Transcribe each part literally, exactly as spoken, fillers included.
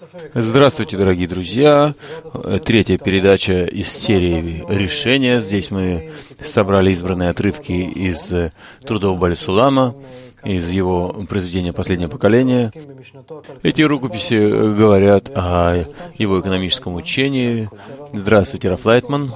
Здравствуйте, дорогие друзья! Третья передача из серии «Решения». Здесь мы собрали избранные отрывки из трудов Баля-Сулама, из его произведения «Последнее поколение». Эти рукописи говорят о его экономическом учении. Здравствуйте, Раф Лайтман.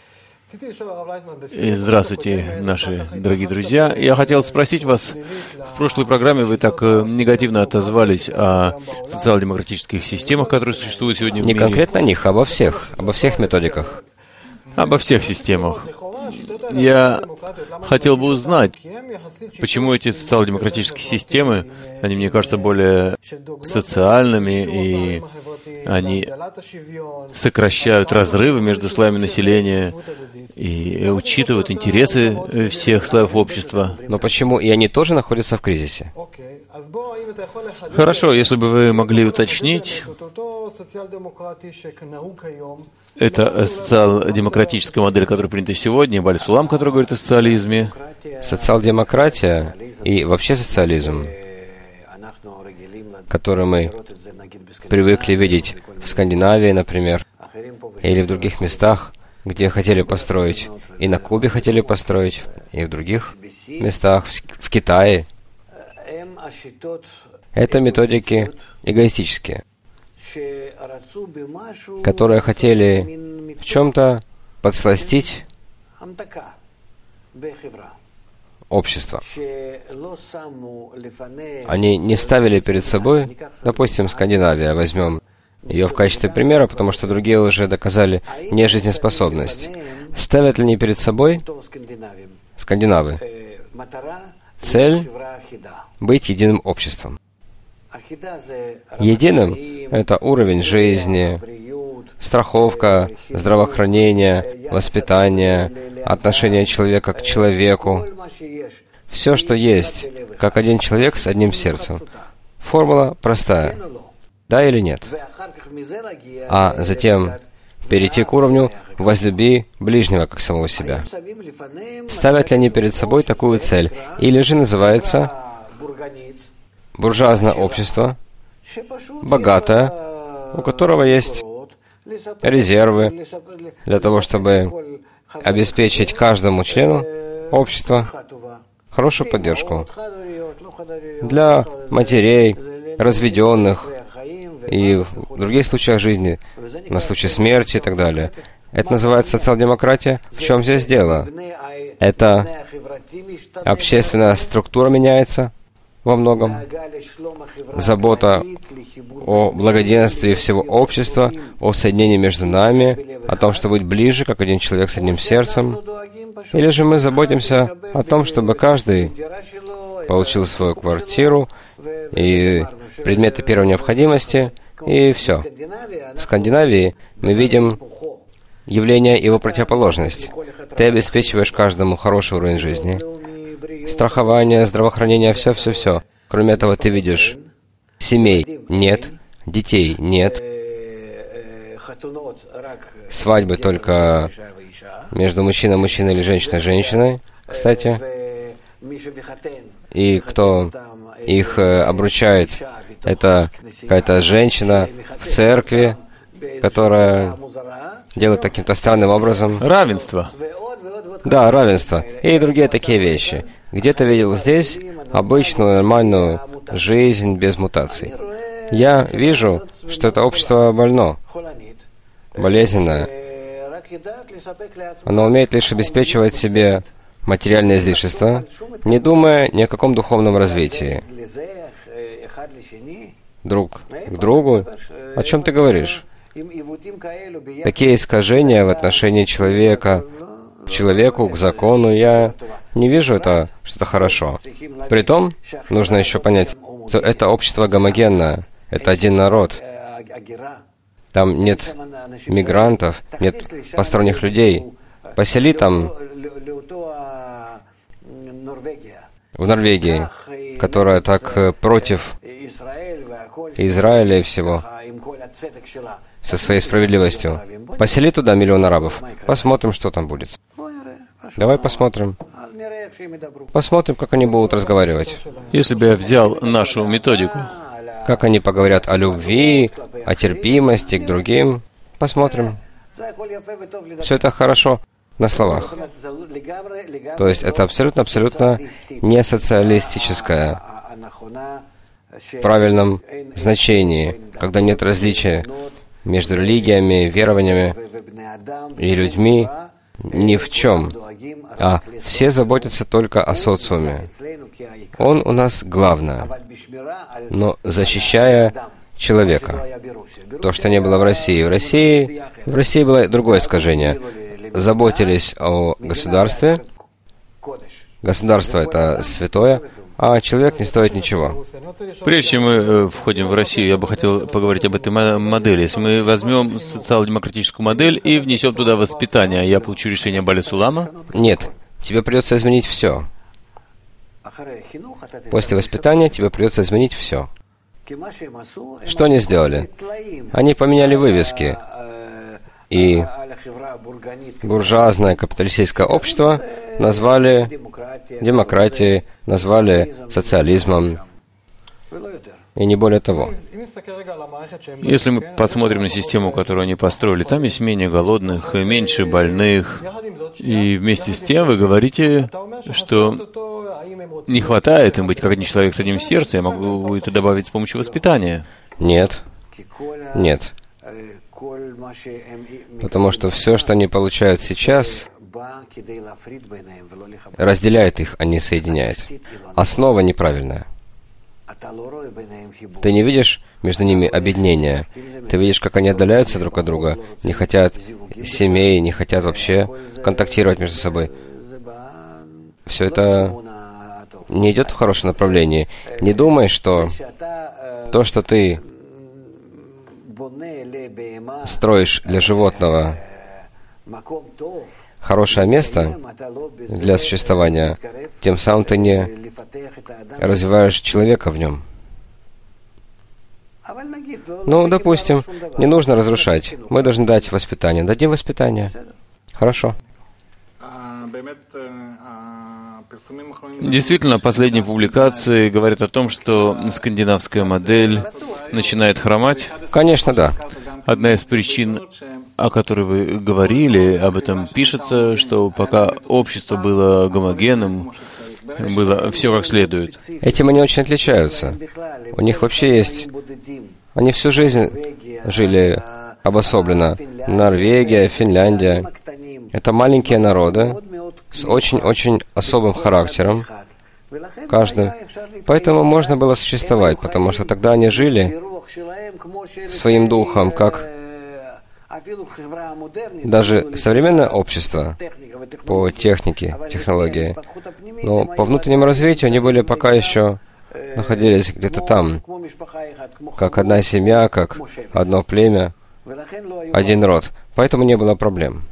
И здравствуйте, наши дорогие друзья. Я хотел спросить вас, в прошлой программе вы так негативно отозвались о социал-демократических системах, которые существуют сегодня в мире. мире. Не конкретно о них, а обо всех, обо всех методиках. Обо всех системах. Я хотел бы узнать, почему эти социал-демократические системы, они, мне кажется, более социальными, и они сокращают разрывы между слоями населения и учитывают интересы всех слоев общества. Но почему и они тоже находятся в кризисе? Хорошо, если бы вы могли уточнить, это социал-демократическая модель, которая принята сегодня, Баля-Сулам, который говорит о социализме. Социал-демократия и вообще социализм, который мы привыкли видеть в Скандинавии, например, или в других местах, где хотели построить, и на Кубе хотели построить, и в других местах, в Китае. Это методики эгоистические, которые хотели в чем-то подсластить общество. Они не ставили перед собой, допустим, Скандинавия, возьмем ее в качестве примера, потому что другие уже доказали нежизнеспособность. Ставят ли они перед собой, скандинавы, цель быть единым обществом? Единым — это уровень жизни, страховка, здравоохранение, воспитание, отношение человека к человеку. Все, что есть, как один человек с одним сердцем. Формула простая. Да или нет? А затем перейти к уровню «возлюби ближнего, как самого себя». Ставят ли они перед собой такую цель? Или же называется буржуазное общество, богатое, у которого есть резервы для того, чтобы обеспечить каждому члену общества хорошую поддержку для матерей, разведенных и в других случаях жизни, на случай смерти и так далее. Это называется социал-демократия. В чем здесь дело? Это общественная структура меняется во многом. Забота о благоденствии всего общества, о соединении между нами, о том, чтобы быть ближе, как один человек с одним сердцем. Или же мы заботимся о том, чтобы каждый получил свою квартиру и предметы первой необходимости, и все. В Скандинавии мы видим явление его противоположность. Ты обеспечиваешь каждому хороший уровень жизни. Страхование, здравоохранение, все-все-все. Кроме этого, ты видишь, семей нет, детей нет, свадьбы только между мужчиной мужчиной или женщиной женщиной, кстати. И кто их обручает, это какая-то женщина в церкви, которая делает таким-то странным образом. Равенство. Да, равенство. И другие такие вещи. Где-то видел здесь обычную, нормальную жизнь без мутаций. Я вижу, что это общество больно, болезненное. Оно умеет лишь обеспечивать себе материальное излишество, не думая ни о каком духовном развитии. Друг к другу? О чем ты говоришь? Такие искажения в отношении человека к человеку, к закону, я не вижу это что-то хорошо. Притом, нужно еще понять, что это общество гомогенное, это один народ. Там нет мигрантов, нет посторонних людей. Посели там в Норвегии, которая так против Израиля и всего, со своей справедливостью. Посели туда миллион арабов. Посмотрим, что там будет. Давай посмотрим. Посмотрим, как они будут разговаривать. Если бы я взял нашу методику Как они поговорят о любви, о терпимости к другим? Посмотрим. Все это хорошо на словах. То есть это абсолютно-абсолютно не социалистическое в правильном значении, когда нет различия между религиями, верованиями и людьми ни в чем, а все заботятся только о социуме. Он у нас главное, но защищая человека. То, что не было в России. В России, в России было другое искажение. Заботились о государстве. Государство — это святое, а человек не стоит ничего. Прежде чем мы э, входим в Россию, я бы хотел поговорить об этой модели. Если мы возьмем социал-демократическую модель и внесем туда воспитание, я получу решение Бали Сулама? Нет, тебе придется изменить все. После воспитания тебе придется изменить все. Что они сделали? Они поменяли вывески. И буржуазное капиталистическое общество назвали демократией, назвали социализмом, и не более того. Если мы посмотрим на систему, которую они построили, там есть менее голодных, меньше больных, и вместе с тем вы говорите, что не хватает им быть как один человек с одним сердцем, я могу это добавить с помощью воспитания. Нет, нет. Потому что все, что они получают сейчас, разделяет их, а не соединяет. Основа неправильная. Ты не видишь между ними объединения. Ты видишь, как они отдаляются друг от друга, не хотят семей, не хотят вообще контактировать между собой. Все это не идет в хорошем направлении. Не думай, что то, что ты строишь для животного хорошее место для существования, тем самым ты не развиваешь человека в нем. Ну, допустим, не нужно разрушать. Мы должны дать воспитание. Дадим воспитание. Хорошо. Действительно, последние публикации говорят о том, что скандинавская модель начинает хромать. Конечно, да. Одна из причин, о которой вы говорили, об этом пишется, что пока общество было гомогенным, было все как следует. Этим они очень отличаются. У них вообще есть... Они всю жизнь жили обособленно. Норвегия, Финляндия. Это маленькие народы с очень-очень особым характером. Каждый. Поэтому можно было существовать, потому что тогда они жили своим духом, как даже современное общество по технике, технологии. Но по внутреннему развитию они были пока еще находились где-то там, как одна семья, как одно племя, один род. Поэтому не было проблем.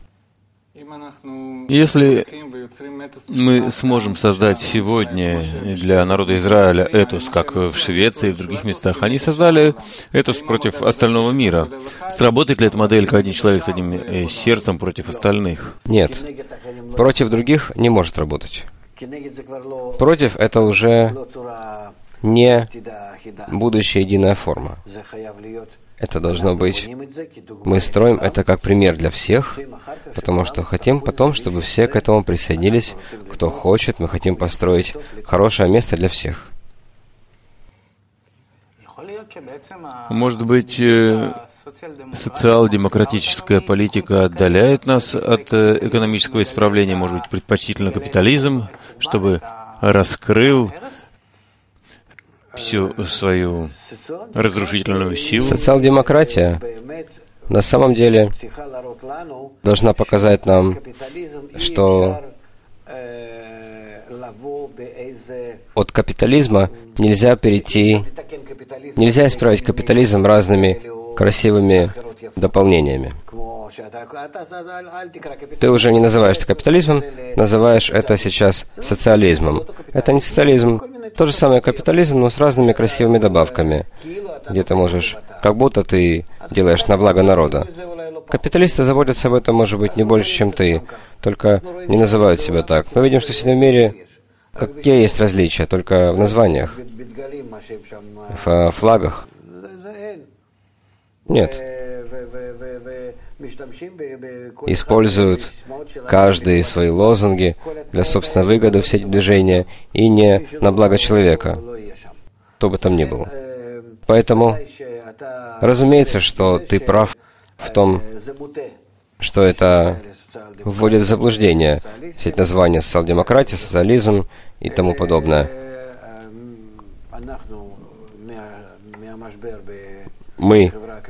Если мы сможем создать сегодня для народа Израиля этос, как в Швеции и в других местах, они создали этос против остального мира. Сработает ли эта модель, как один человек с одним э, сердцем против остальных? Нет. Против других не может работать. Против — это уже не будущая единая форма. Это должно быть... Мы строим это как пример для всех, потому что хотим потом, чтобы все к этому присоединились, кто хочет. Мы хотим построить хорошее место для всех. Может быть, социал-демократическая политика отдаляет нас от экономического исправления, может быть, предпочтительно капитализм, чтобы раскрыл всю свою разрушительную силу. Социал-демократия на самом деле должна показать нам, что от капитализма нельзя перейти, нельзя исправить капитализм разными красивыми дополнениями. Ты уже не называешь это капитализмом, называешь это сейчас социализмом. Это не социализм, то же самое капитализм, но с разными красивыми добавками, где ты можешь, как будто ты делаешь на благо народа. Капиталисты заботятся об этом, может быть, не больше, чем ты, только не называют себя так. Мы видим, что сегодня в мире какие есть различия, только в названиях. в флагах. Нет. Используют каждые свои лозунги для собственной выгоды, все эти движения, и не на благо человека, кто бы там ни был. Поэтому, разумеется, что ты прав в том, что это вводит в заблуждение все эти названия: социал-демократия, социализм и тому подобное. Мы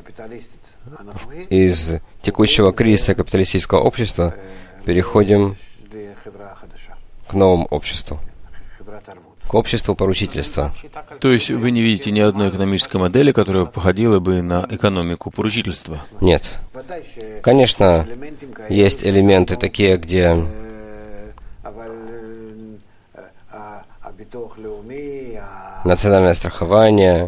из текущего кризиса капиталистического общества переходим к новому обществу, к обществу поручительства. То есть вы не видите ни одной экономической модели, которая походила бы на экономику поручительства? Нет. Конечно, есть элементы такие, где национальное страхование,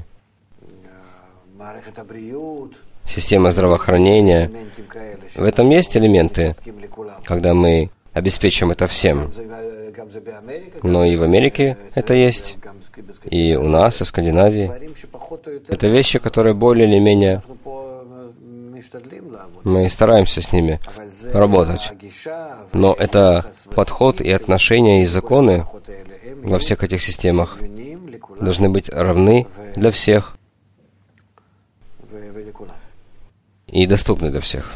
система здравоохранения. В этом есть элементы, когда мы обеспечим это всем. Но и в Америке это есть, и у нас, и в Скандинавии. Это вещи, которые более или менее мы стараемся с ними работать. Но это подход и отношения, и законы во всех этих системах должны быть равны для всех и доступны для всех.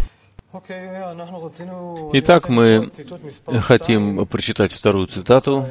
Итак, мы хотим прочитать вторую цитату.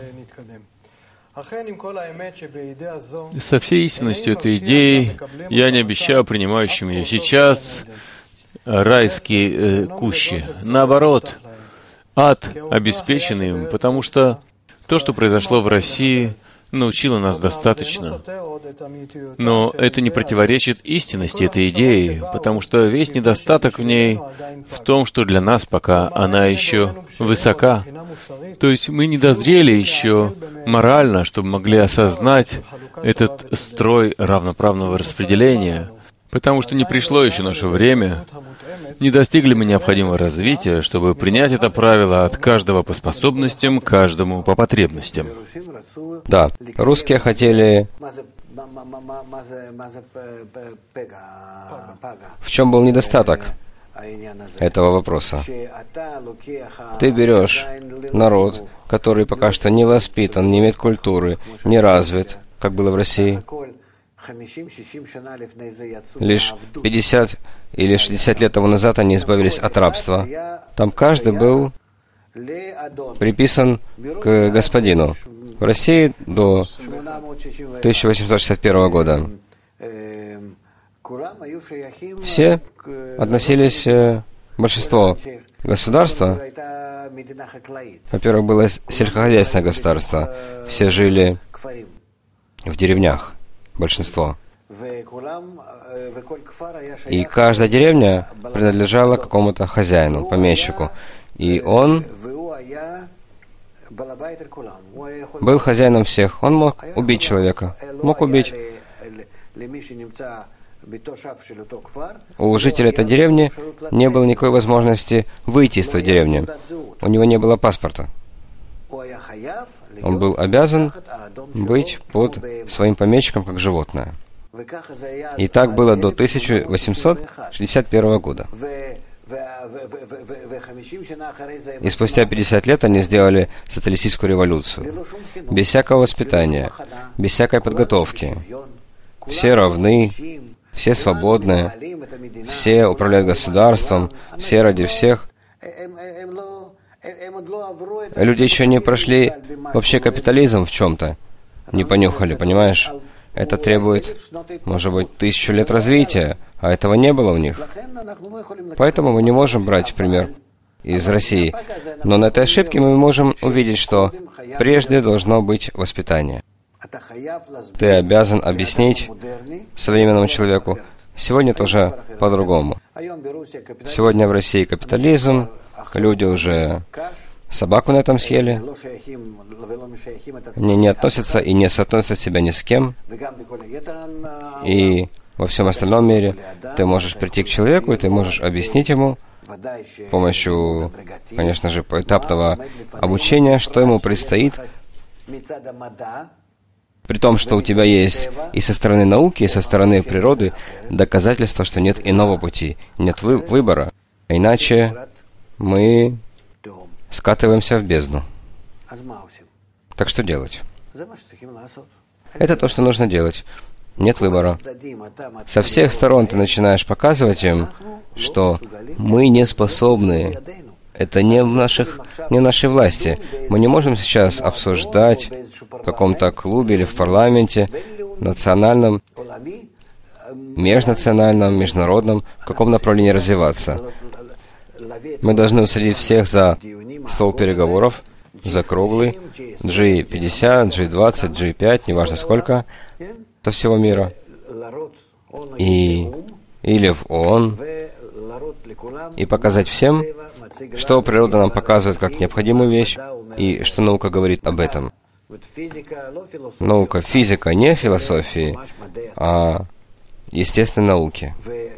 «Со всей истинностью этой идеи я не обещаю принимающим ее сейчас райские э, кущи. Наоборот, ад обеспечен им, потому что то, что произошло в России, научило нас достаточно. Но это не противоречит истинности этой идеи, потому что весь недостаток в ней в том, что для нас пока она еще высока. То есть мы не дозрели еще морально, чтобы могли осознать этот строй равноправного распределения, потому что не пришло еще наше время, не достигли мы необходимого развития, чтобы принять это правило от каждого по способностям, каждому по потребностям». Да, русские хотели... В чем был недостаток этого вопроса? Ты берешь народ, который пока что не воспитан, не имеет культуры, не развит, как было в России. Лишь пятьдесят или шестьдесят лет тому назад они избавились от рабства. Там каждый был приписан к господину. В России до тысяча восемьсот шестьдесят первого года все относились, большинство государства, во-первых, было сельскохозяйственное государство, все жили в деревнях, большинство. И каждая деревня принадлежала какому-то хозяину, помещику. И он был хозяином всех. Он мог убить человека. Мог убить. У жителей этой деревни не было никакой возможности выйти из той деревни. У него не было паспорта. Он был обязан быть под своим помещиком как животное. И так было до тысяча восемьсот шестьдесят первого года. И спустя пятьдесят лет они сделали социалистическую революцию. Без всякого воспитания, без всякой подготовки. Все равны, все свободны, все управляют государством, все ради всех. Люди еще не прошли вообще капитализм в чем-то, не понюхали, понимаешь? Это требует, может быть, тысячу лет развития, а этого не было у них. Поэтому мы не можем брать пример из России. Но на этой ошибке мы можем увидеть, что прежде должно быть воспитание. Ты обязан объяснить современному человеку. Сегодня тоже по-другому. Сегодня в России капитализм, люди уже собаку на этом съели, не, не относятся и не соотносят себя ни с кем. И во всем остальном мире ты можешь прийти к человеку, и ты можешь объяснить ему с помощью, конечно же, поэтапного обучения, что ему предстоит При том, что у тебя есть и со стороны науки, и со стороны природы доказательства, что нет иного пути, нет вы- выбора. А иначе мы скатываемся в бездну. Так что делать? Это то, что нужно делать. Нет выбора. Со всех сторон ты начинаешь показывать им, что мы не способны. Это не в, наших, не в нашей власти. Мы не можем сейчас обсуждать в каком-то клубе или в парламенте, национальном, межнациональном, международном, в каком направлении развиваться. Мы должны усадить всех за стол переговоров, за круглый, джи пятьдесят, джи двадцать, джи пять, неважно сколько, со всего мира, и, или в ООН, и показать всем, что природа нам показывает как необходимую вещь, и что наука говорит об этом. Наука, физика, не философии, а естественной науки.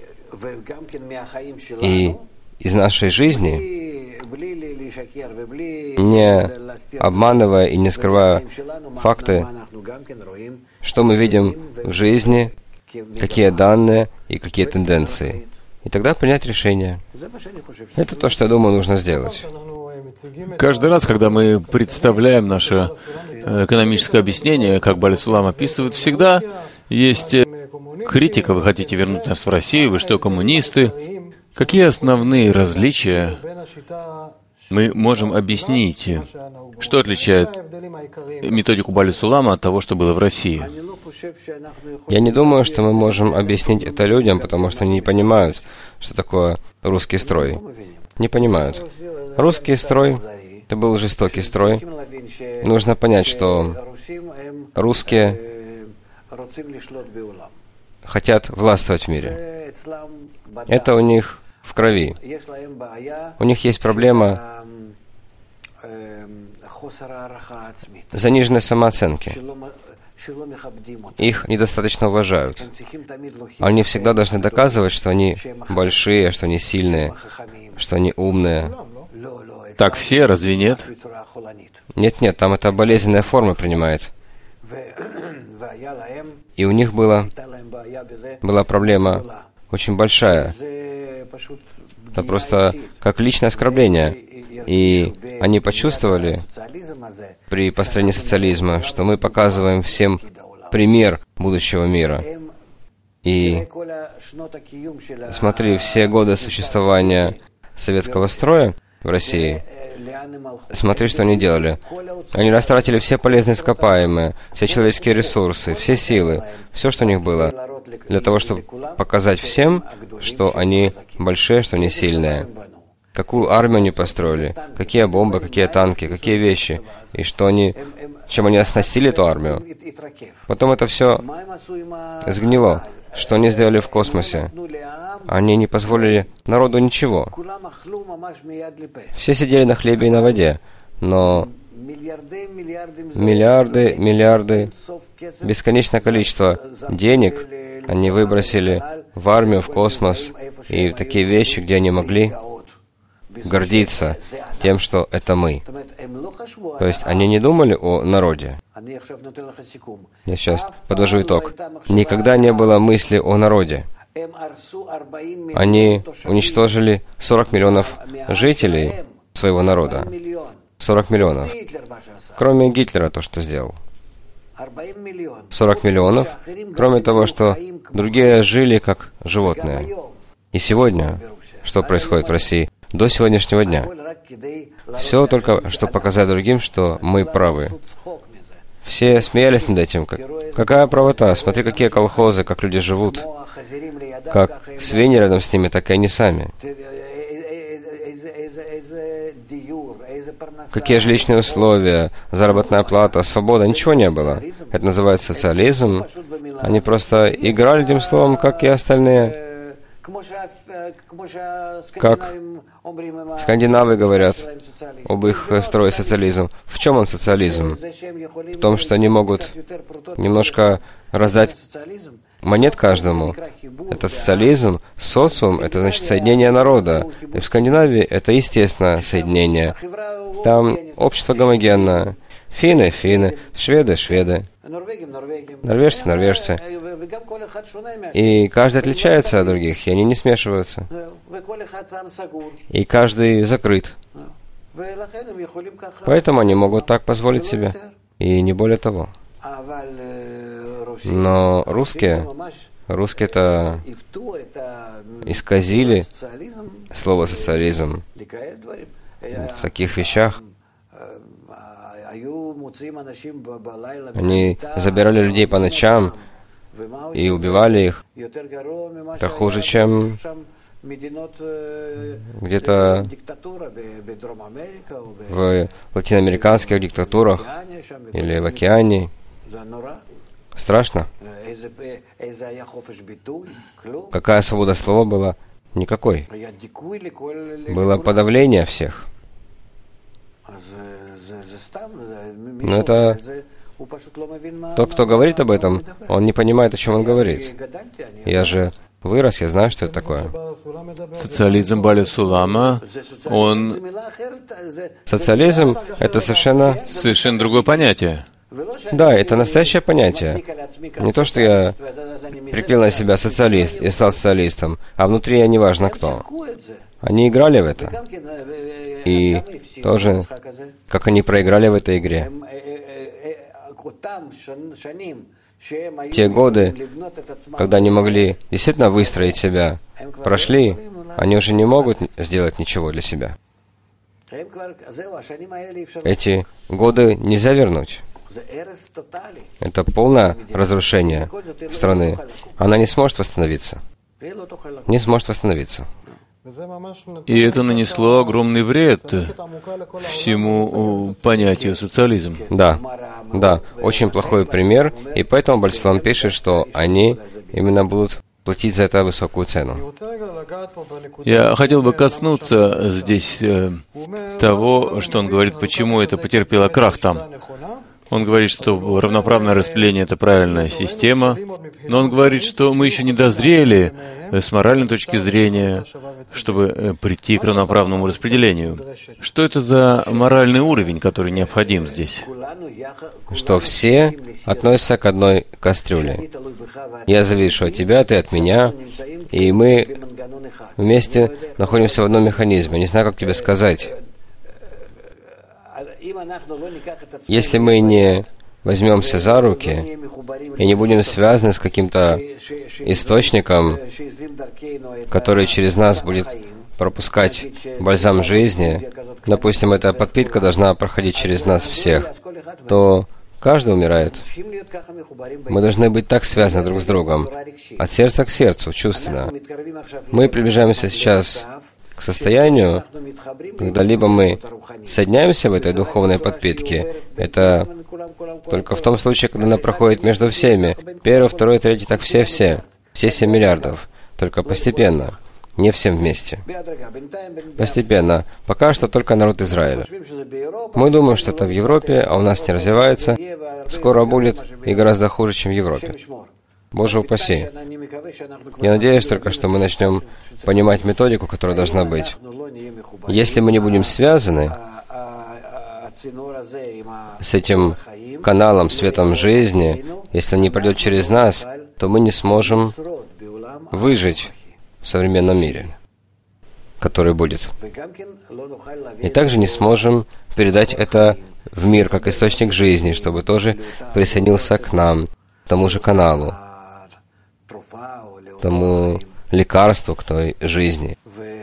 И из нашей жизни, не обманывая и не скрывая факты, что мы видим в жизни, какие данные и какие тенденции. И тогда принять решение. Это то, что, я думаю, нужно сделать. Каждый раз, когда мы представляем наше экономическое объяснение, как Бааль Сулам описывает, всегда есть критика. Вы хотите вернуть нас в Россию, вы что, коммунисты? Какие основные различия мы можем объяснить? Что отличает методику Бааля Сулама от того, что было в России? Я не думаю, что мы можем объяснить это людям, потому что они не понимают, что такое русский строй. Не понимают. Русский строй — это был жестокий строй. Нужно понять, что русские хотят властвовать в мире. Это у них в крови. У них есть проблема заниженной самооценки. Их недостаточно уважают. Они всегда должны доказывать, что они большие, что они сильные, что они умные. Так все, разве нет? Нет-нет, там это болезненная форма принимает. И у них была, была проблема очень большая. Это просто как личное оскорбление. И они почувствовали при построении социализма, что мы показываем всем пример будущего мира. И смотри, все годы существования советского строя в России, смотри, что они делали. Они растратили все полезные ископаемые, все человеческие ресурсы, все силы, все, что у них было, для того, чтобы показать всем, что они большие, что они сильные. Какую армию они построили, какие бомбы, какие танки, какие вещи, и что они, чем они оснастили эту армию. Потом это все сгнило. Что они сделали в космосе? Они не позволили народу ничего. Все сидели на хлебе и на воде, но миллиарды, миллиарды, бесконечное количество денег они выбросили в армию, в космос, и в такие вещи, где они могли гордиться тем, что это мы. То есть они не думали о народе. Я сейчас подвожу итог. Никогда не было мысли о народе. Они уничтожили сорок миллионов жителей своего народа. сорок миллионов. Кроме Гитлера, то, что сделал. сорок миллионов, кроме того, что другие жили как животные. И сегодня, что происходит в России? До сегодняшнего дня. Все только, чтобы показать другим, что мы правы. Все смеялись над этим. Как, какая правота? Смотри, какие колхозы, как люди живут. Как свиньи рядом с ними, так и они сами. Какие жилищные условия, заработная плата, свобода, ничего не было. Это называется социализм. Они просто играли этим словом, как и остальные. Как скандинавы говорят об их строе социализм. В чем он социализм? В том, что они могут немножко раздать монет каждому. Это социализм, социум, это значит соединение народа. И в Скандинавии это естественное соединение. Там общество гомогенное. Финны — финны, шведы — шведы. Норвежцы, норвежцы. И каждый отличается от других, и они не смешиваются. И каждый закрыт. Поэтому они могут так позволить себе. И не более того. Но русские, русские-то исказили слово «социализм» в таких вещах. Они забирали людей по ночам и убивали их. Это хуже, чем где-то в латиноамериканских диктатурах или в океане. Страшно. Какая свобода слова была? Никакой. Было подавление всех. Но это тот, кто говорит об этом, он не понимает, о чем он говорит. Я же вырос, я знаю, что это такое. Социализм Баля Сулама, он... Социализм — это совершенно... Совершенно другое понятие. Да, это настоящее понятие. Не то, что я приклеил на себя социалист и стал социалистом, а внутри я неважно кто. Они играли в это. И тоже, как они проиграли в этой игре. Те годы, когда они могли действительно выстроить себя, прошли, они уже не могут сделать ничего для себя. Эти годы нельзя вернуть. Это полное разрушение страны. Она не сможет восстановиться. Не сможет восстановиться. И это нанесло огромный вред всему понятию социализм. Да, да, очень плохой пример, и поэтому Бальсулам пишет, что они именно будут платить за это высокую цену. Я хотел бы коснуться здесь э, того, что он говорит, почему это потерпело крах там. Он говорит, что равноправное распределение — это правильная система, но он говорит, что мы еще не дозрели с моральной точки зрения, чтобы прийти к равноправному распределению. Что это за моральный уровень, который необходим здесь? Что все относятся к одной кастрюле. Я завишу от тебя, ты от меня, и мы вместе находимся в одном механизме. Не знаю, как тебе сказать. Если мы не возьмемся за руки и не будем связаны с каким-то источником, который через нас будет пропускать бальзам жизни, допустим, эта подпитка должна проходить через нас всех, то каждый умирает. Мы должны быть так связаны друг с другом, от сердца к сердцу, чувственно. Мы приближаемся сейчас к состоянию, когда либо мы соединяемся в этой духовной подпитке, это только в том случае, когда она проходит между всеми. Первый, второй, третий, так все-все. Все семь миллиардов. Только постепенно. Не всем вместе. Постепенно. Пока что только народ Израиля. Мы думаем, что это в Европе, а у нас не развивается. Скоро будет и гораздо хуже, чем в Европе. Боже упаси. Я надеюсь только, что мы начнем понимать методику, которая должна быть. Если мы не будем связаны с этим каналом, светом жизни, если он не пройдет через нас, то мы не сможем выжить в современном мире, который будет. И также не сможем передать это в мир как источник жизни, чтобы тоже присоединился к нам, к тому же каналу, тому лекарству, к той жизни.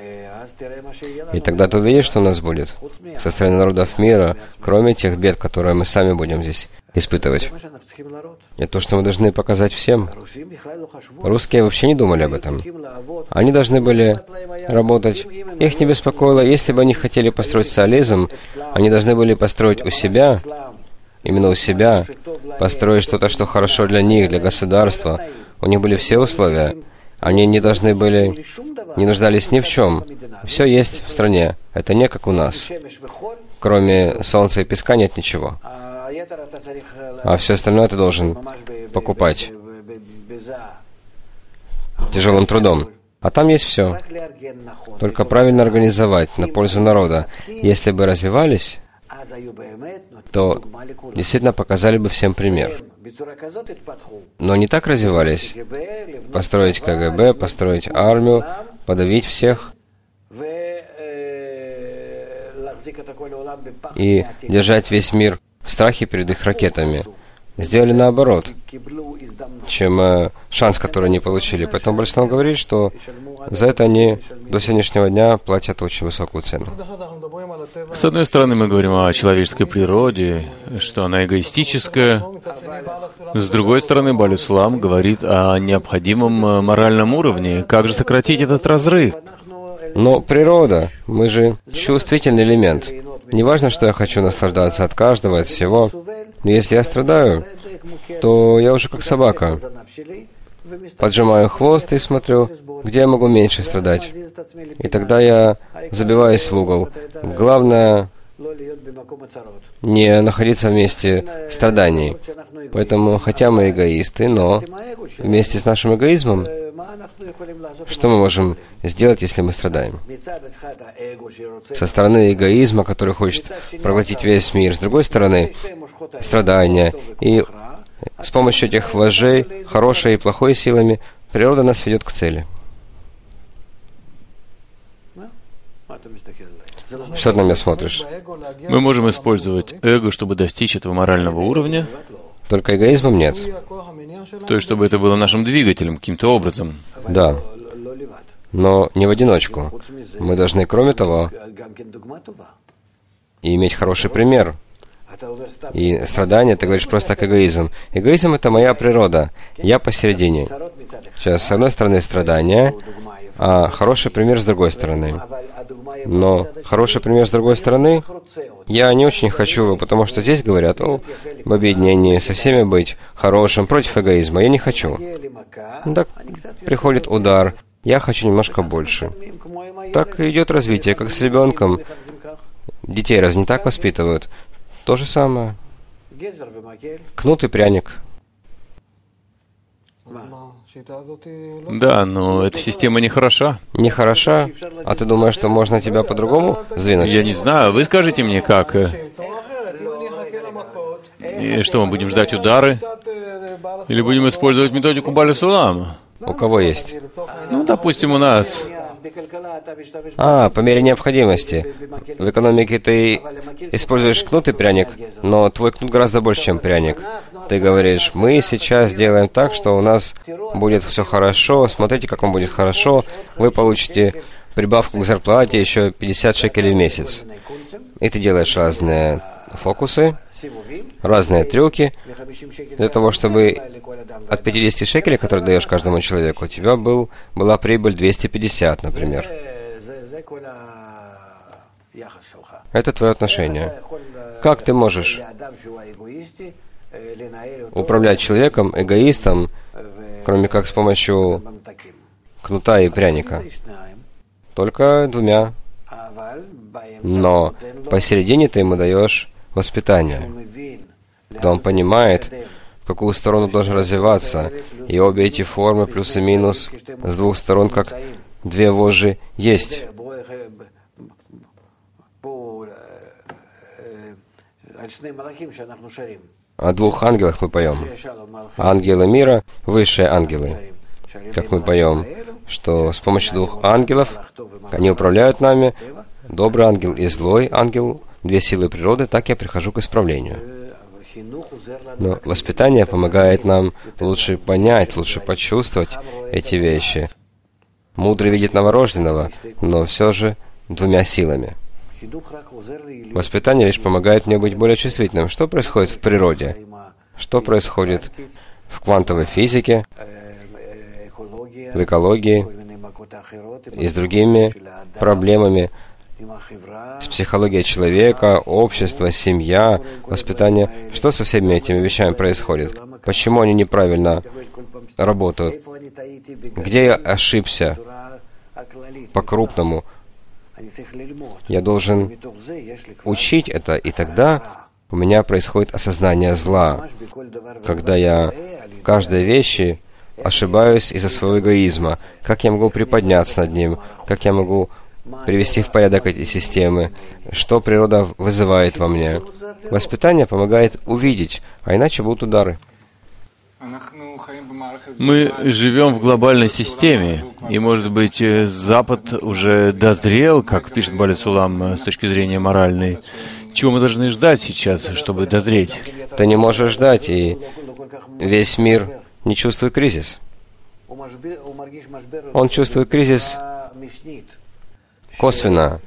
И тогда ты увидишь, что у нас будет со стороны народов мира, кроме тех бед, которые мы сами будем здесь испытывать. И то, что мы должны показать всем. Русские вообще не думали об этом. Они должны были работать. Их не беспокоило, если бы они хотели построить социализм, они должны были построить у себя, именно у себя, построить что-то, что хорошо для них, для государства. У них были все условия. Они не должны были, не нуждались ни в чем. Все есть в стране. Это не как у нас. Кроме солнца и песка нет ничего. А все остальное ты должен покупать тяжелым трудом. А там есть все. Только правильно организовать на пользу народа. Если бы развивались то действительно показали бы всем пример. Но не так развивались. Построить КГБ, построить армию, подавить всех и держать весь мир в страхе перед их ракетами. Сделали наоборот, чем э, шанс, который они получили. Поэтому Бальсулам говорит, что за это они до сегодняшнего дня платят очень высокую цену. С одной стороны, мы говорим о человеческой природе, что она эгоистическая. С другой стороны, Бальсулам говорит о необходимом моральном уровне. Как же сократить этот разрыв? Но природа, мы же чувствительный элемент. Не важно, что я хочу наслаждаться от каждого, от всего. Но если я страдаю, то я уже как собака. Поджимаю хвост и смотрю, где я могу меньше страдать. И тогда я забиваюсь в угол. Главное не находиться в месте страданий. Поэтому, хотя мы эгоисты, но вместе с нашим эгоизмом, что мы можем сделать, если мы страдаем? Со стороны эгоизма, который хочет проглотить весь мир, с другой стороны, страдания. И с помощью этих вожжей, хорошей и плохой силами, природа нас ведет к цели. Что ты на меня смотришь? Мы можем использовать эго, чтобы достичь этого морального уровня. Только эгоизмом нет. То есть, чтобы это было нашим двигателем каким-то образом. Да. Но не в одиночку. Мы должны, кроме того, и иметь хороший пример. И страдания, ты говоришь просто как эгоизм. Эгоизм — это моя природа. Я посередине. Сейчас, с одной стороны, страдания, а хороший пример с другой стороны. Но хороший пример с другой стороны я не очень хочу, потому что здесь говорят о об объединении, со всеми быть хорошим, против эгоизма. Я не хочу. Ну, так приходит удар. Я хочу немножко больше. Так идет развитие, как с ребенком. Детей разве не так воспитывают? То же самое. Кнут и пряник. Да, но эта система не хороша. Не хороша? А ты думаешь, что можно тебя по-другому сдвинуть? Я не знаю. Вы скажите мне, как? И что, мы будем ждать удары? Или будем использовать методику Бальсулама? У кого есть? Ну, допустим, у нас. А, по мере необходимости. В экономике ты используешь кнут и пряник, но твой кнут гораздо больше, чем пряник. Ты говоришь, мы сейчас делаем так, что у нас будет все хорошо, смотрите, как вам будет хорошо, вы получите прибавку к зарплате еще пятьдесят шекелей в месяц. И ты делаешь разные фокусы, разные трюки, для того, чтобы от пятидесяти шекелей, которые даешь каждому человеку, у тебя был, была прибыль двести пятьдесят, например. Это твое отношение. Как ты можешь управлять человеком, эгоистом, кроме как с помощью кнута и пряника? Только двумя. Но посередине ты ему даешь воспитание. Да он понимает, в какую сторону должен развиваться, и обе эти формы, плюс и минус, с двух сторон, как две вожжи, есть. О двух ангелах мы поем. Ангелы мира, высшие ангелы. Как мы поем, что с помощью двух ангелов они управляют нами, добрый ангел и злой ангел, две силы природы, так я прихожу к исправлению. Но воспитание помогает нам лучше понять, лучше почувствовать эти вещи. Мудрый видит новорожденного, но все же двумя силами. Воспитание лишь помогает мне быть более чувствительным. Что происходит в природе? Что происходит в квантовой физике, в экологии и с другими проблемами, с психологией человека, общества, семья, воспитание. Что со всеми этими вещами происходит? Почему они неправильно работают? Где я ошибся по-крупному? Я должен учить это, и тогда у меня происходит осознание зла, когда я в каждой вещи ошибаюсь из-за своего эгоизма. Как я могу приподняться над ним? Как я могу привести в порядок эти системы, что природа вызывает во мне. Воспитание помогает увидеть, а иначе будут удары. Мы живем в глобальной системе, и, может быть, Запад уже дозрел, как пишет Баля Сулам, с точки зрения моральной. Чего мы должны ждать сейчас, чтобы дозреть? Ты не можешь ждать, и весь мир не чувствует кризис. Он чувствует кризис косвенно.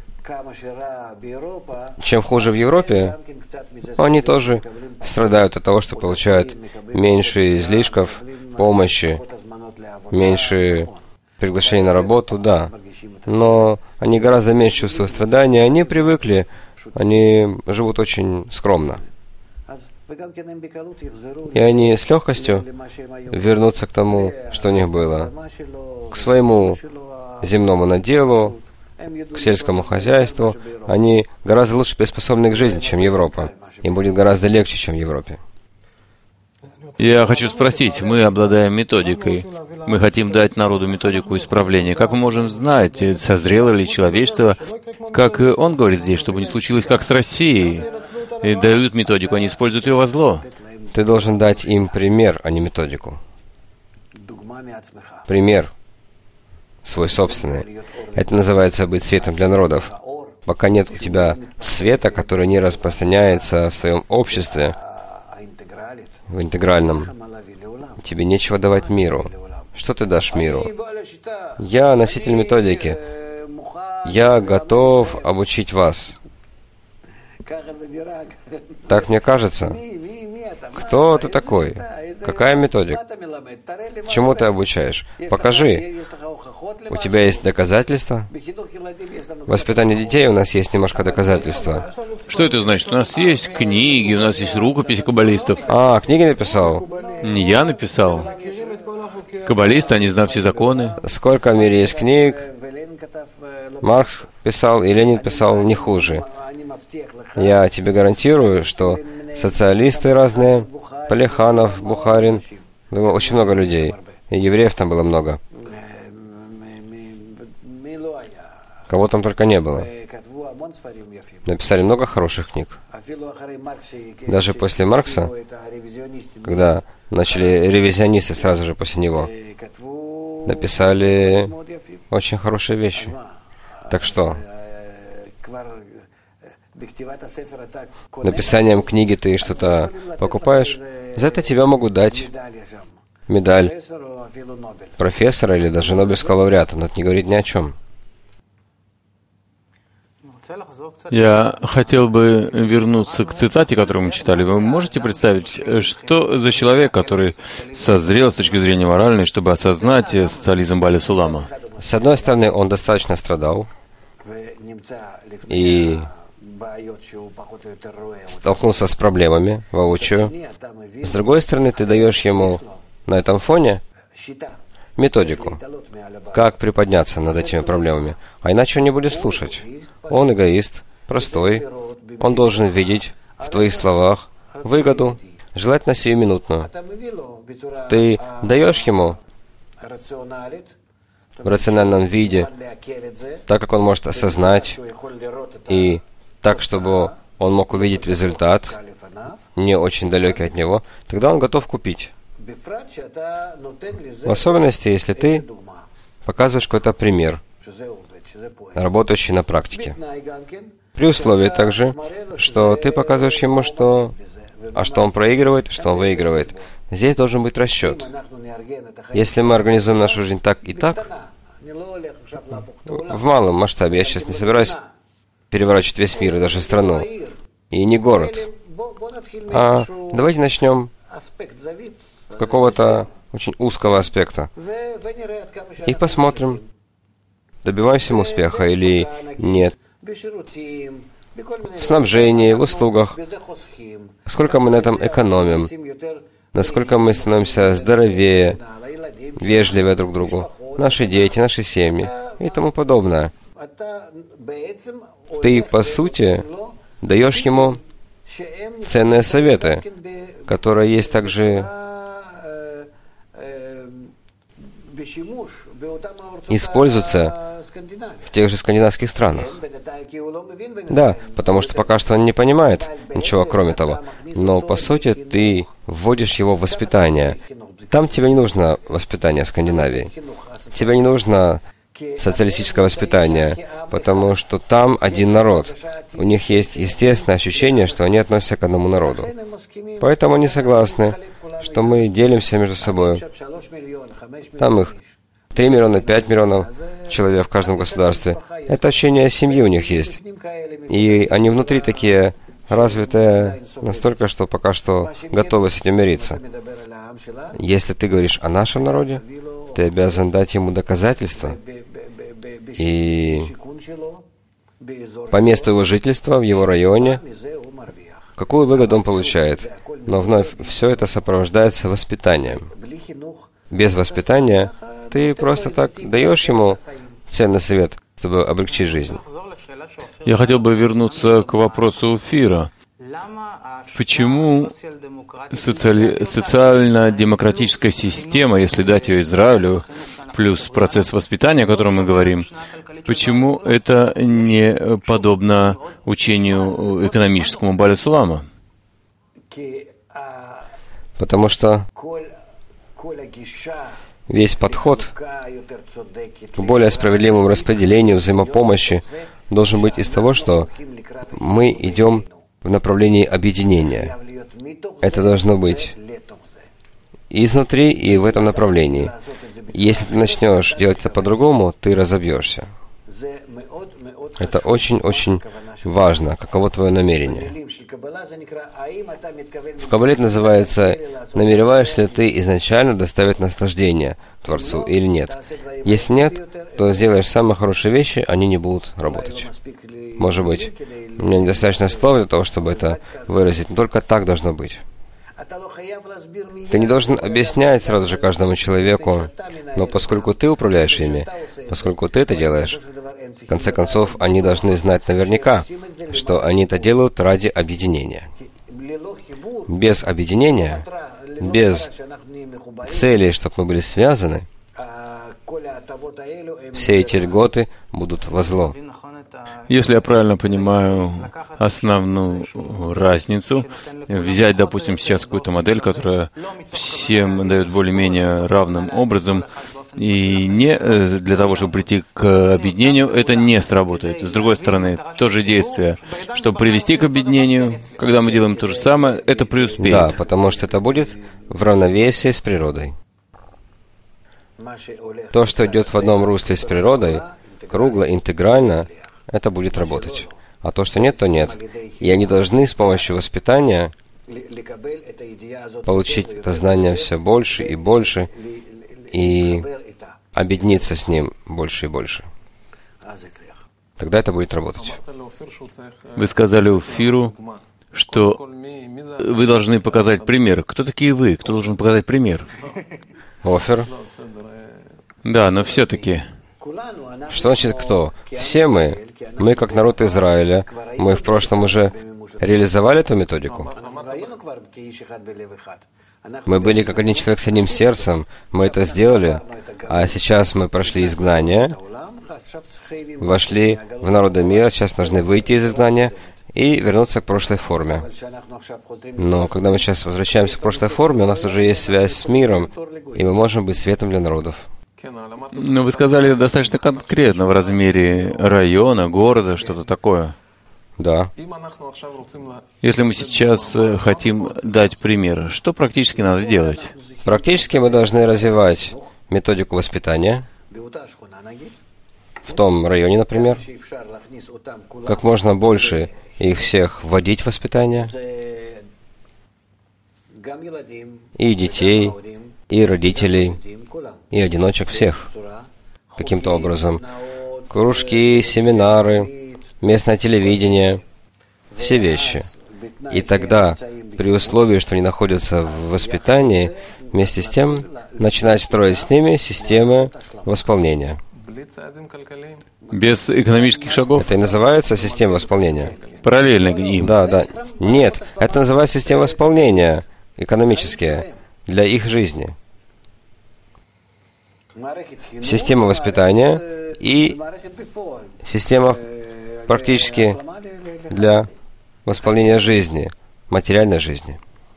Чем хуже в Европе, они тоже страдают от того, что получают меньше излишков, помощи, меньше приглашений на работу, да. Но они гораздо меньше чувствуют страдания, они привыкли, они живут очень скромно. И они с легкостью вернутся к тому, что у них было, к своему земному наделу, к сельскому хозяйству. Они гораздо лучше приспособлены к жизни, чем Европа. Им будет гораздо легче, чем в Европе. Я хочу спросить, мы обладаем методикой, мы хотим дать народу методику исправления. Как мы можем знать, созрело ли человечество, как он говорит здесь, чтобы не случилось, как с Россией? И дают методику, они используют ее во зло. Ты должен дать им пример, а не методику. Пример свой собственный. Это называется быть светом для народов. Пока нет у тебя света, который не распространяется в своем обществе, в интегральном, тебе нечего давать миру. Что ты дашь миру? Я носитель методики. Я готов обучить вас. Так мне кажется. Кто ты такой? Какая методика? Чему ты обучаешь? Покажи. У тебя есть доказательства? В воспитании детей у нас есть немножко доказательства. Что это значит? У нас есть книги, у нас есть рукописи каббалистов. А, книги написал? Не я написал. Каббалисты, они знают все законы. Сколько в мире есть книг? Маркс писал и Ленин писал не хуже. Я тебе гарантирую, что социалисты разные, Плеханов, Бухарин, было очень много людей. И евреев там было много. Кого там только не было. Написали много хороших книг. Даже после Маркса, когда начали ревизионисты сразу же после него, написали очень хорошие вещи. Так что, написанием книги ты что-то покупаешь, за это тебя могут дать медаль профессора или даже Нобелевского лауреата, но это не говорит ни о чем. Я хотел бы вернуться к цитате, которую мы читали. Вы можете представить, что за человек, который созрел с точки зрения моральной, чтобы осознать социализм Баля Сулама? С одной стороны, он достаточно страдал и столкнулся с проблемами воочию. С другой стороны, ты даешь ему на этом фоне методику, как приподняться над этими проблемами. А иначе он не будет слушать. Он эгоист, простой. Он должен видеть в твоих словах выгоду, желательно сиюминутную. Ты даешь ему в рациональном виде, так как он может осознать, и так, чтобы он мог увидеть результат, не очень далекий от него, тогда он готов купить. В особенности, если ты показываешь какой-то пример, работающий на практике. При условии также, что ты показываешь ему, что, а что он проигрывает, что он выигрывает. Здесь должен быть расчет. Если мы организуем нашу жизнь так и так, в малом масштабе, я сейчас не собираюсь переворачивать весь мир и даже страну, и не город, а давайте начнем с какого-то очень узкого аспекта и посмотрим, добиваемся мы успеха или нет. В снабжении, в услугах, сколько мы на этом экономим, насколько мы становимся здоровее, вежливее друг к другу, наши дети, наши семьи и тому подобное. Ты, по сути, даешь ему ценные советы, которые есть также используются в тех же скандинавских странах. Да, потому что пока что он не понимает ничего кроме того. Но, по сути, ты вводишь его в воспитание. Там тебе не нужно воспитание в Скандинавии. Тебе не нужно социалистическое воспитание, потому что там один народ. У них есть естественное ощущение, что они относятся к одному народу. Поэтому они согласны, что мы делимся между собой. Там их три миллиона, пять миллионов человек в каждом государстве. Это ощущение семьи у них есть. И они внутри такие развитые настолько, что пока что готовы с этим мириться. Если ты говоришь о нашем народе, ты обязан дать ему доказательства. И по месту его жительства в его районе, какую выгоду он получает. Но вновь все это сопровождается воспитанием. Без воспитания ты просто так даешь ему ценный совет, чтобы облегчить жизнь. Я хотел бы вернуться к вопросу Офира. Почему социали... социально-демократическая система, если дать ее Израилю, плюс процесс воспитания, о котором мы говорим, почему это не подобно учению экономическому Бааля Сулама? Потому что весь подход к более справедливому распределению взаимопомощи должен быть из того, что мы идем в направлении объединения. Это должно быть изнутри и в этом направлении. Если ты начнешь делать это по-другому, ты разобьешься. Это очень-очень важно, каково твое намерение. В Каббале это называется, намереваешься ли ты изначально доставить наслаждение Творцу или нет. Если нет, то сделаешь самые хорошие вещи, они не будут работать. Может быть, у меня недостаточно слов для того, чтобы это выразить, но только так должно быть. Ты не должен объяснять сразу же каждому человеку, но поскольку ты управляешь ими, поскольку ты это делаешь, в конце концов, они должны знать наверняка, что они это делают ради объединения. Без объединения, без цели, чтобы мы были связаны, все эти льготы будут во зло. Если я правильно понимаю основную разницу, взять, допустим, сейчас какую-то модель, которая всем дает более-менее равным образом, и не для того, чтобы прийти к объединению, это не сработает. С другой стороны, то же действие, чтобы привести к объединению, когда мы делаем то же самое, это преуспеет. Да, потому что это будет в равновесии с природой. То, что идет в одном русле с природой, кругло, интегрально, это будет работать. А то, что нет, то нет. И они должны с помощью воспитания получить это знание все больше и больше, и объединиться с ним больше и больше. Тогда это будет работать. Вы сказали Офиру, что вы должны показать пример. Кто такие вы? Кто должен показать пример? Офир. Да, но все-таки. Что значит кто? Все мы. Мы, как народ Израиля, мы в прошлом уже реализовали эту методику. Мы были как один человек с одним сердцем, мы это сделали, а сейчас мы прошли изгнание, вошли в народы мира, сейчас должны выйти из изгнания и вернуться к прошлой форме. Но когда мы сейчас возвращаемся к прошлой форме, у нас уже есть связь с миром, и мы можем быть светом для народов. Но вы сказали достаточно конкретно в размере района, города, что-то такое. Да. Если мы сейчас хотим дать пример, что практически надо делать? Практически мы должны развивать методику воспитания в том районе, например, как можно больше их всех вводить в воспитание, и детей, и родителей, и одиночек всех, каким-то образом. Кружки, семинары, местное телевидение, все вещи. И тогда, при условии, что они находятся в воспитании, вместе с тем, начинать строить с ними системы восполнения. Без экономических шагов? Это и называется система восполнения. Параллельно им? Да, да. Нет, это называется система восполнения, экономические, для их жизни. система воспитания и система практически для восполнения жизни, материальной жизни.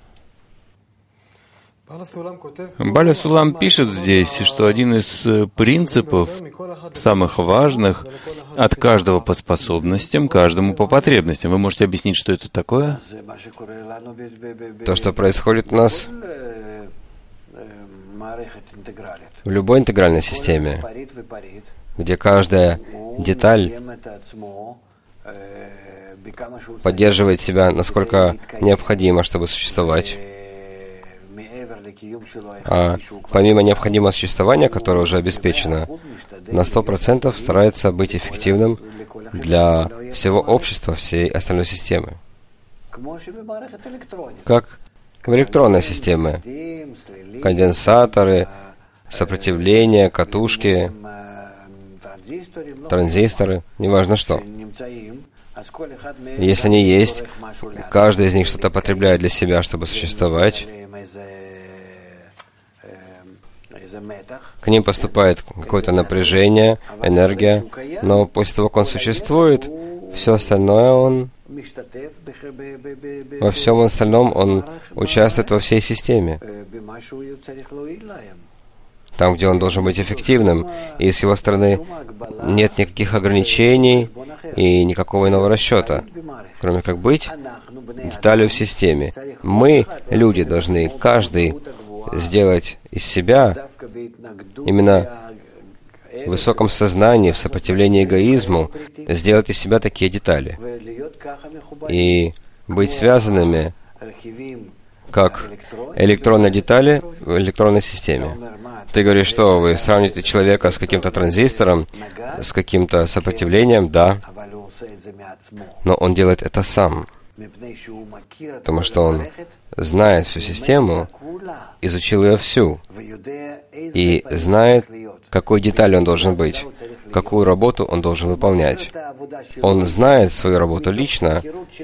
Баля Сулам пишет здесь, что один из принципов, самых важных, от каждого по способностям, каждому по потребностям. Вы можете объяснить, что это такое? То, что происходит у нас в любой интегральной системе, где каждая деталь поддерживает себя, насколько необходимо, чтобы существовать. А помимо необходимого существования, которое уже обеспечено, на сто процентов старается быть эффективным для всего общества, всей остальной системы. Как в электронной системе. Конденсаторы, сопротивление, катушки, транзисторы, неважно что. Если они есть, каждый из них что-то потребляет для себя, чтобы существовать. К ним поступает какое-то напряжение, энергия, но после того, как он существует, все остальное он... Во всем остальном он участвует во всей системе. Там, где он должен быть эффективным, и с его стороны нет никаких ограничений и никакого иного расчета, кроме как быть деталью в системе. Мы, люди, должны каждый сделать из себя именно в высоком сознании, в сопротивлении эгоизму, сделать из себя такие детали и быть связанными как электронные детали в электронной системе. Ты говоришь, что вы сравните человека с каким-то транзистором, с каким-то сопротивлением, да, но он делает это сам, потому что он знает всю систему, изучил ее всю, и знает, какой деталью он должен быть, какую работу он должен выполнять. Он знает свою работу лично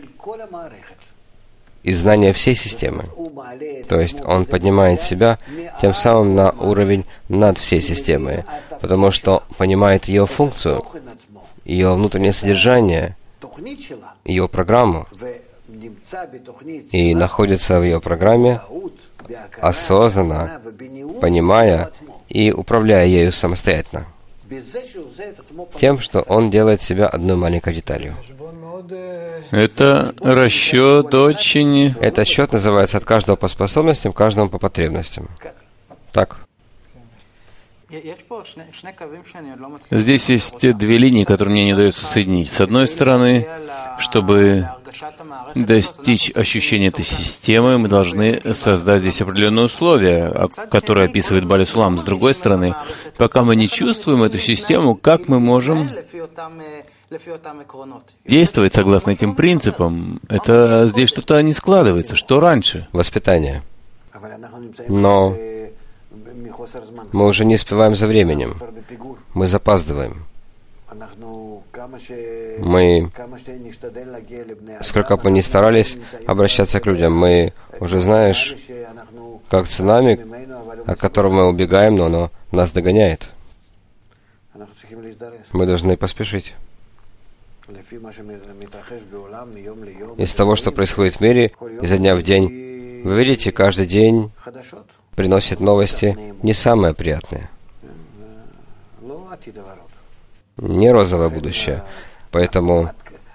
из знания всей системы. То есть он поднимает себя тем самым на уровень над всей системой, потому что понимает ее функцию, ее внутреннее содержание, ее программу, и находится в ее программе осознанно, понимая и управляя ею самостоятельно, тем, что он делает себя одной маленькой деталью. Это расчет очень... Этот счет называется от каждого по способностям, каждому по потребностям. Так. Здесь есть две линии, которые мне не удается соединить. С одной стороны, чтобы достичь ощущения этой системы, мы должны создать здесь определенные условия, которые описывает Баля Сулам. С другой стороны, пока мы не чувствуем эту систему, как мы можем действовать согласно этим принципам? Это здесь что-то не складывается. Что раньше? Воспитание. Но мы уже не успеваем за временем. Мы запаздываем. Мы, сколько бы мы ни старались обращаться к людям, мы уже, знаешь, как цунами, от которого мы убегаем, но оно нас догоняет. Мы должны поспешить. Из того, что происходит в мире, изо дня в день, вы видите, каждый день приносит новости не самые приятные. Не розовое будущее. Поэтому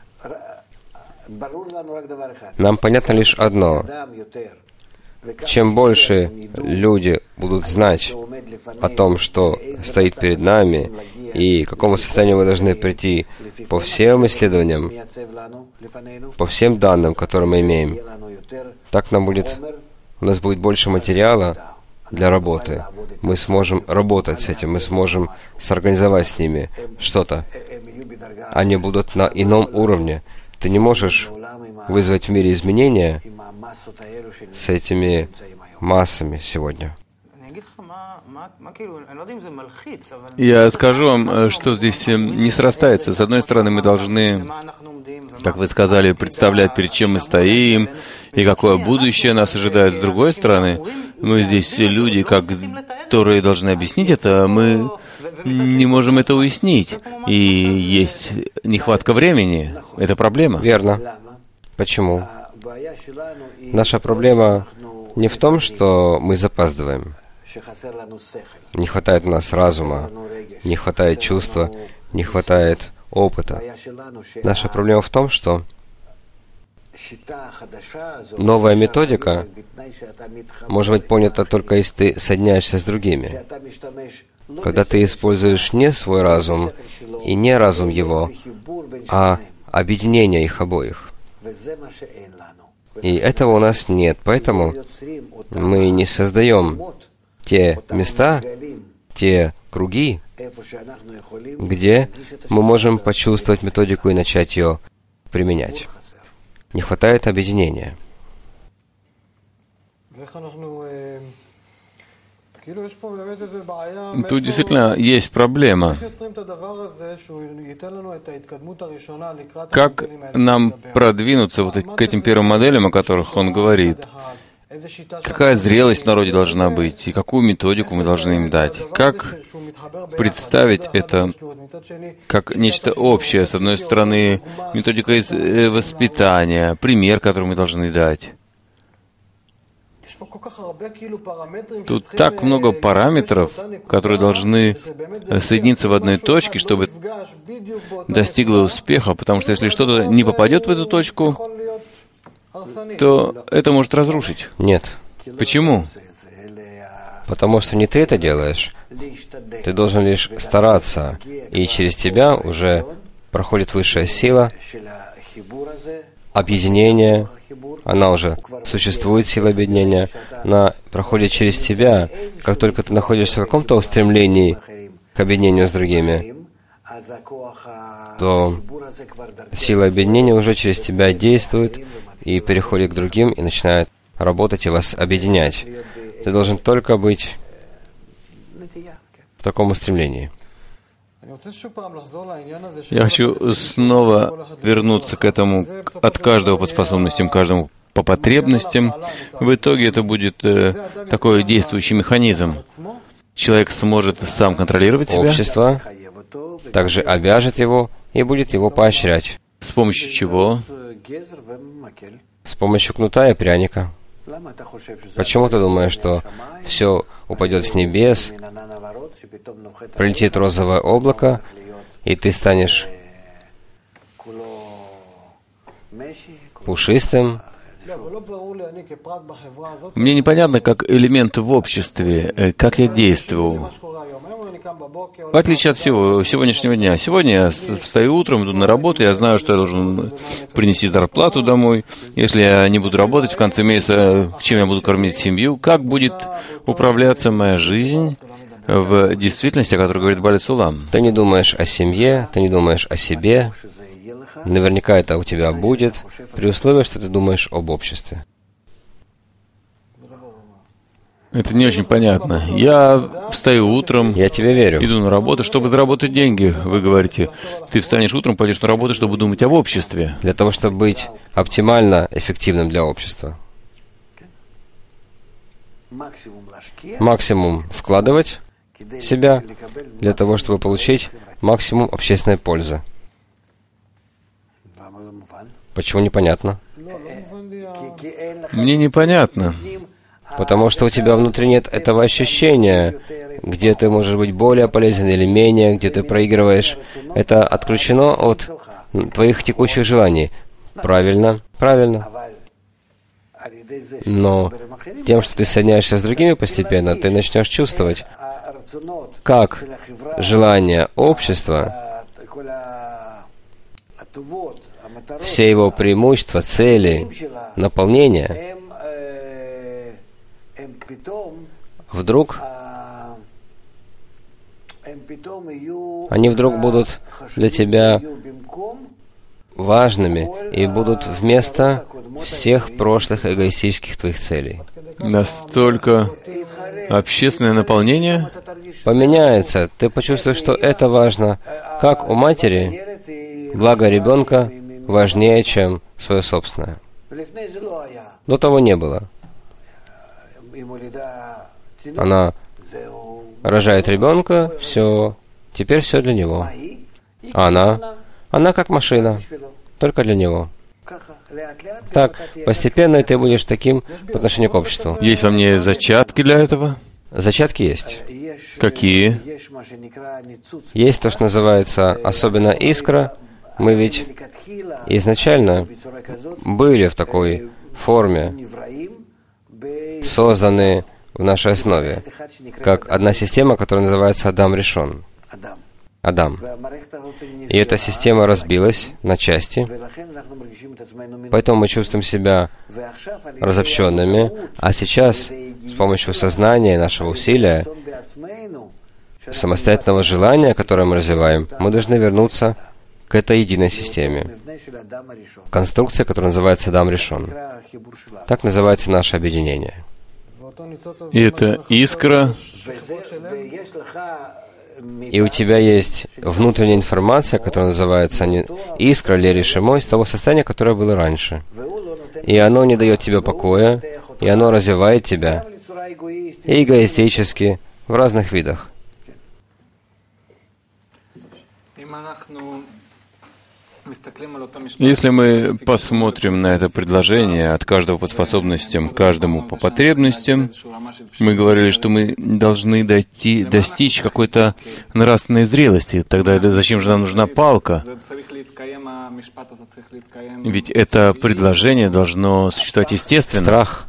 нам понятно лишь одно. Чем больше люди будут знать о том, что стоит перед нами, и к какому состоянию мы должны прийти по всем исследованиям, по всем данным, которые мы имеем, так нам будет, у нас будет больше материала для работы. Мы сможем работать с этим, мы сможем сорганизовать с ними что-то. Они будут на ином уровне. Ты не можешь вызвать в мире изменения с этими массами сегодня. Я скажу вам, что здесь не срастается. С одной стороны, мы должны, как вы сказали, представлять, перед чем мы стоим, и какое будущее нас ожидает. С другой стороны, мы здесь люди, которые должны объяснить это, мы не можем это уяснить. И есть нехватка времени. Это проблема. Верно. Почему? Наша проблема не в том, что мы запаздываем. Не хватает у нас разума, не хватает чувства, не хватает опыта. Наша проблема в том, что новая методика может быть понята только если ты соединяешься с другими. Когда ты используешь не свой разум и не разум его, а объединение их обоих. И этого у нас нет, поэтому мы не создаем те места, те круги, где мы можем почувствовать методику и начать ее применять. Не хватает объединения. Тут действительно есть проблема. Как нам продвинуться вот к этим первым моделям, о которых он говорит? Какая зрелость в народе должна быть, и какую методику мы должны им дать? Как представить это как нечто общее? С одной стороны, методика из воспитания, пример, который мы должны дать. Тут так много параметров, которые должны соединиться в одной точке, чтобы достигло успеха, потому что если что-то не попадет в эту точку, то это может разрушить. Нет. Почему? Потому что не ты это делаешь. Ты должен лишь стараться, и через тебя уже проходит высшая сила, объединение, она уже существует, сила объединения, она проходит через тебя. Как только ты находишься в каком-то устремлении к объединению с другими, то сила объединения уже через тебя действует и переходит к другим, и начинает работать и вас объединять. Ты должен только быть в таком устремлении. Я хочу снова вернуться к этому, от каждого по способностям, каждому по потребностям. В итоге это будет э, такой действующий механизм. Человек сможет сам контролировать себя. Общество также обяжет его и будет его поощрять. С помощью чего? С помощью кнута и пряника. Почему ты думаешь, что все упадет с небес, прилетит розовое облако, и ты станешь пушистым? Мне непонятно, как элемент в обществе, как я действую. В отличие от всего сегодняшнего дня. Сегодня я встаю утром, иду на работу, я знаю, что я должен принести зарплату домой. Если я не буду работать в конце месяца, чем я буду кормить семью? Как будет управляться моя жизнь в действительности, о которой говорит Бааль Сулам? Ты не думаешь о семье, ты не думаешь о себе. Наверняка это у тебя будет, при условии, что ты думаешь об обществе. Это не очень понятно. Я встаю утром, я тебе верю. Иду на работу, чтобы заработать деньги. Вы говорите, ты встанешь утром, пойдешь на работу, чтобы думать об обществе. Для того, чтобы быть оптимально эффективным для общества. Максимум вкладывать в себя для того, чтобы получить максимум общественной пользы. Почему непонятно? Мне непонятно. Потому что у тебя внутри нет этого ощущения, где ты можешь быть более полезен или менее, где ты проигрываешь. Это отключено от твоих текущих желаний. Правильно, правильно. Но тем, что ты соединяешься с другими постепенно, ты начнешь чувствовать, как желание общества, все его преимущества, цели, наполнения, вдруг они вдруг будут для тебя важными и будут вместо всех прошлых эгоистических твоих целей. Настолько общественное наполнение поменяется. Ты почувствуешь, что это важно. Как у матери, благо ребенка важнее, чем свое собственное. До того не было. Она рожает ребенка, все, теперь все для него. А она, она как машина, только для него. Так, постепенно ты будешь таким по отношению к обществу. Есть во мне зачатки для этого? Зачатки есть. Какие? Есть то, что называется особенно искра. Мы ведь изначально были в такой форме, созданы в нашей основе, как одна система, которая называется Адам Ришон. Адам. И эта система разбилась на части, поэтому мы чувствуем себя разобщенными, а сейчас с помощью сознания, нашего усилия, самостоятельного желания, которое мы развиваем, мы должны вернуться к этой единой системе. Конструкция, которая называется Адам Ришон. Так называется наше объединение. И это искра. И у тебя есть внутренняя информация, которая называется искра или решимо, из того состояния, которое было раньше. И оно не дает тебе покоя, и оно развивает тебя и эгоистически в разных видах. Если мы посмотрим на это предложение от каждого по способностям, каждому по потребностям, мы говорили, что мы должны дойти, достичь какой-то нравственной зрелости. Тогда зачем же нам нужна палка? Ведь это предложение должно существовать естественно. Страх,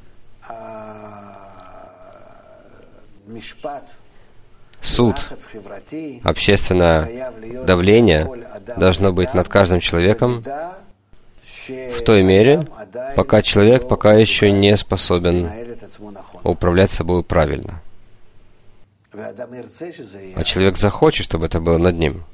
суд, общественное давление должно быть над каждым человеком в той мере, пока человек пока еще не способен управлять собой правильно. А человек захочет, чтобы это было над ним.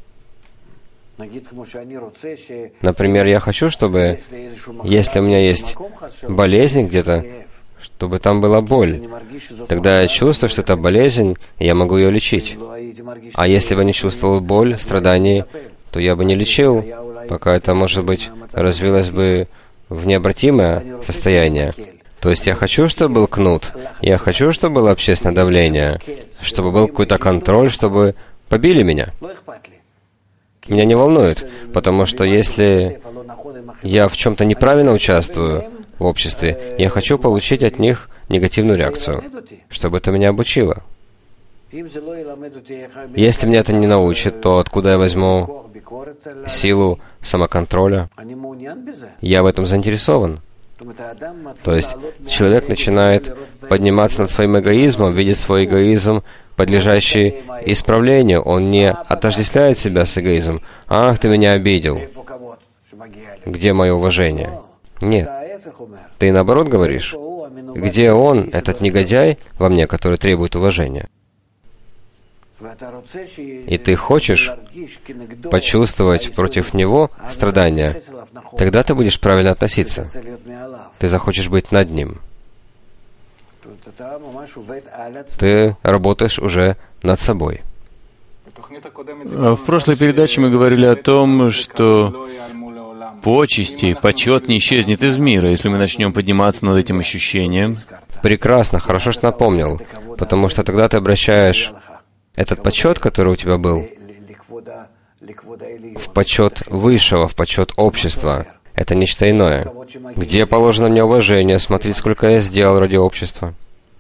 Например, я хочу, чтобы, если у меня есть болезнь где-то, чтобы там была боль. Тогда я чувствую, что это болезнь, и я могу ее лечить. А если бы я не чувствовал боль, страданий, то я бы не лечил, пока это, может быть, развилось бы в необратимое состояние. То есть я хочу, чтобы был кнут, я хочу, чтобы было общественное давление, чтобы был какой-то контроль, чтобы побили меня. Меня не волнует, потому что если я в чем-то неправильно участвую в обществе, я хочу получить от них негативную реакцию, чтобы это меня обучило. Если меня это не научит, то откуда я возьму силу самоконтроля? Я в этом заинтересован. То есть человек начинает подниматься над своим эгоизмом, видит свой эгоизм, подлежащий исправлению. Он не отождествляет себя с эгоизмом. «Ах, ты меня обидел! Где мое уважение?» Нет. Ты наоборот говоришь, где он, этот негодяй во мне, который требует уважения? И ты хочешь почувствовать против него страдания, тогда ты будешь правильно относиться. Ты захочешь быть над ним. Ты работаешь уже над собой. В прошлой передаче мы говорили о том, что почести, почет не исчезнет из мира, если мы начнем подниматься над этим ощущением. Прекрасно, хорошо, что напомнил, потому что тогда ты обращаешь этот почет, который у тебя был, в почет высшего, в почет общества. Это нечто иное. Где положено мне уважение? Смотри, сколько я сделал ради общества.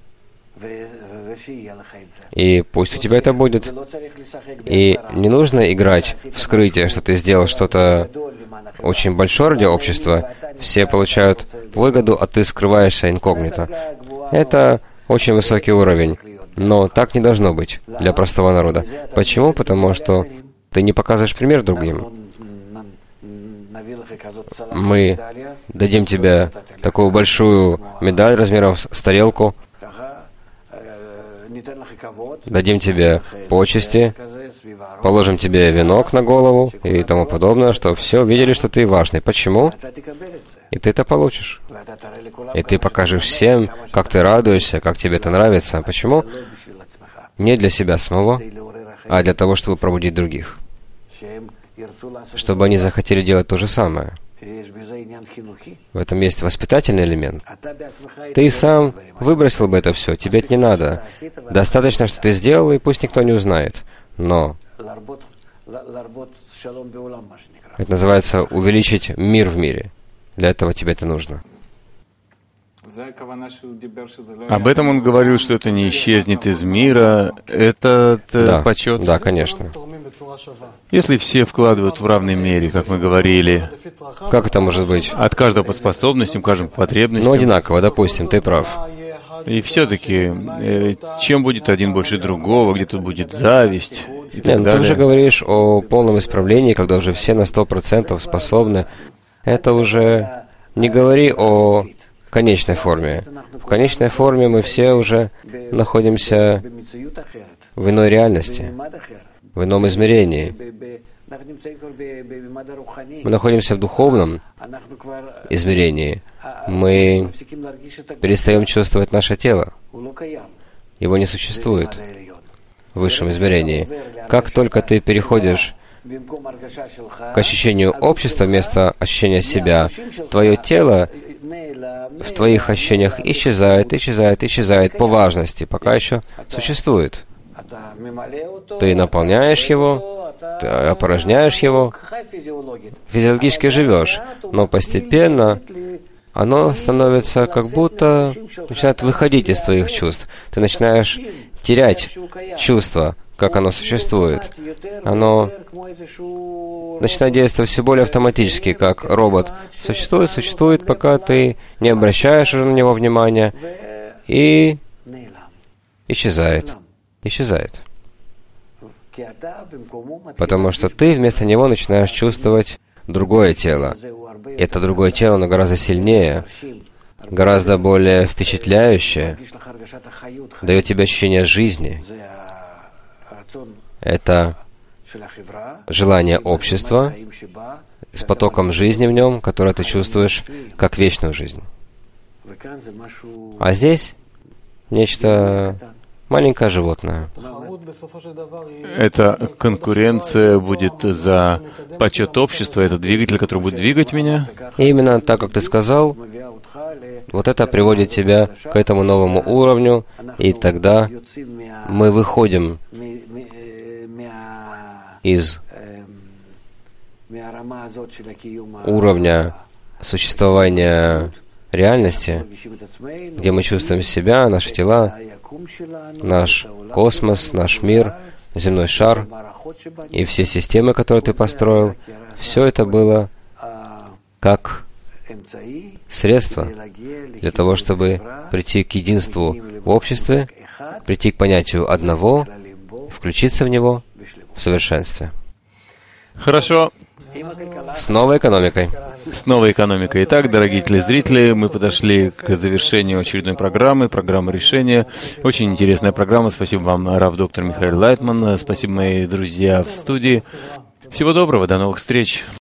И пусть у тебя это будет. И не нужно играть в скрытие, что ты сделал что-то очень большое ради общества. Все получают выгоду, а ты скрываешься инкогнито. Это очень высокий уровень. Но так не должно быть для простого народа. Почему? Потому что ты не показываешь пример другим. Мы дадим тебе такую большую медаль размером с тарелку, дадим тебе почести, положим тебе венок на голову и тому подобное, что все увидели, что ты важный. Почему? И ты это получишь. И ты покажешь всем, как ты радуешься, как тебе это нравится. Почему? Не для себя самого, а для того, чтобы пробудить других. Чтобы они захотели делать то же самое. В этом есть воспитательный элемент. Ты сам выбросил бы это все, тебе это не надо. Достаточно, что ты сделал, и пусть никто не узнает. Но это называется увеличить мир в мире. Для этого тебе это нужно. Об этом он говорил, что это не исчезнет из мира. Этот да, почет. Да, конечно. Если все вкладывают в равной мере, как мы говорили, как это может быть? От каждого по способностям, каждому по потребностям. Ну, одинаково, допустим, ты прав. И все-таки, э, чем будет один больше другого, где тут будет зависть и так Нет, ну, далее. ты уже говоришь о полном исправлении, когда уже все на сто процентов способны. Это уже не говори о конечной форме. В конечной форме мы все уже находимся в иной реальности, в ином измерении. Мы находимся в духовном измерении. Мы перестаем чувствовать наше тело. Его не существует в высшем измерении. Как только ты переходишь к ощущению общества вместо ощущения себя, твое тело в твоих ощущениях исчезает, исчезает, исчезает по важности, пока еще существует. Ты наполняешь его, ты опорожняешь его, физиологически живешь, но постепенно оно становится как будто начинает выходить из твоих чувств. Ты начинаешь терять чувство, как оно существует. Оно начинает действовать все более автоматически, как робот. Существует, существует, пока ты не обращаешь уже на него внимания, и исчезает. Исчезает. Потому что ты вместо него начинаешь чувствовать другое тело. И это другое тело, оно гораздо сильнее, гораздо более впечатляющее, дает тебе ощущение жизни. Это желание общества с потоком жизни в нем, которое ты чувствуешь как вечную жизнь. А здесь нечто маленькое животное. Эта конкуренция будет за почет общества, это двигатель, который будет двигать меня. И именно так, как ты сказал, вот это приводит тебя к этому новому уровню, и тогда мы выходим из уровня существования реальности, где мы чувствуем себя, наши тела, наш космос, наш мир, земной шар и все системы, которые ты построил, все это было как средство для того, чтобы прийти к единству в обществе, прийти к понятию одного, включиться в него в совершенстве. Хорошо. С новой экономикой. С новой экономикой. Итак, дорогие телезрители, мы подошли к завершению очередной программы, программы решения. Очень интересная программа. Спасибо вам, рав доктор Михаил Лайтман. Спасибо, мои друзья в студии. Всего доброго, до новых встреч.